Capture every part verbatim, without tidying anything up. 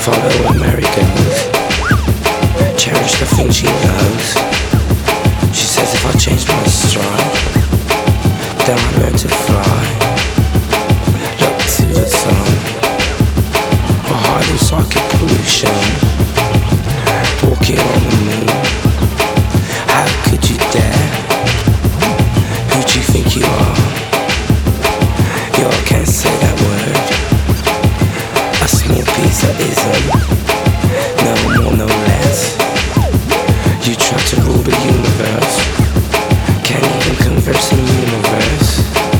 Follow where Mary goes. Cherish the things she knows. She says if I change my stride, then I learn to fly. Look to the sun, or hide in psychic pollution. Walking on the moon, how could you dare? Who do you think you are? Yo, I can't say that word. A small piece of ism, no more, no less. You try to rule the universe, can't even converse in the universe.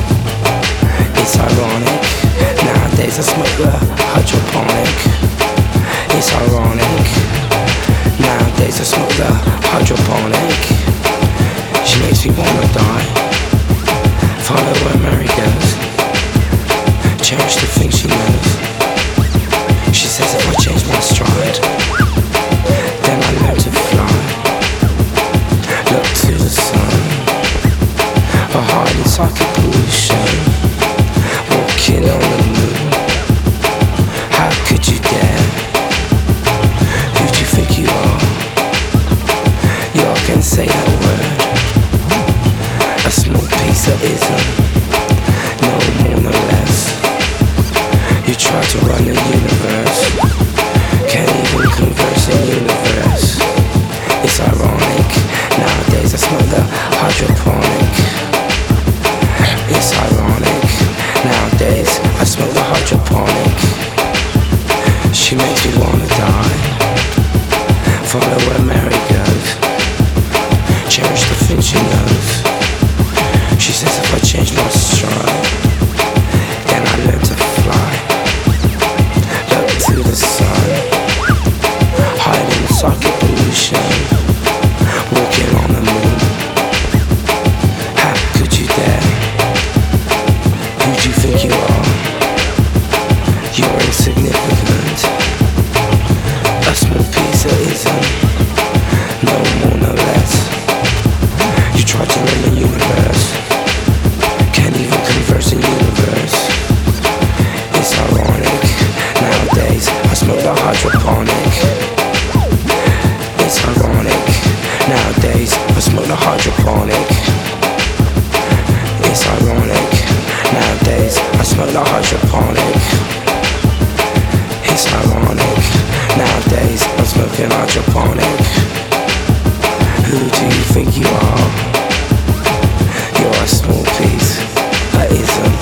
It's ironic, nowadays I smoke the hydroponic. It's ironic, nowadays I smoke the hydroponic. She makes me wanna die. Follow where Mary goes. Cherish the things she knows. She says if I change my stride, then I learn to fly. Look to the sun, or hide in psychic pollution. Walking on the moon, how could you dare? Who do you think you are? Y'all can say that word. A small piece of ism, no more, no less. You try to run the universe, can't even converse in universe. It's ironic, nowadays I smoke the hydroponic. It's ironic, nowadays I smoke the hydroponic. She makes me wanna die. Follow where Mary goes. Cherish the things she knows. She says if I change my stride, then I learn to fly. Look to the sun, hide in psychic pollution. Walking on the moon, how could you dare? Who do you think you are? You're insignificant. A small piece of ism, no more, no less. You try to run the universe, can't even converse in universe. It's ironic, nowadays I smoke the hydroponic. It's ironic, nowadays I smoke the hydroponic. It's ironic, nowadays I smoke the hydroponic. It's ironic, nowadays I'm smoking hydroponic. Who do you think you are? You're a small piece of ism.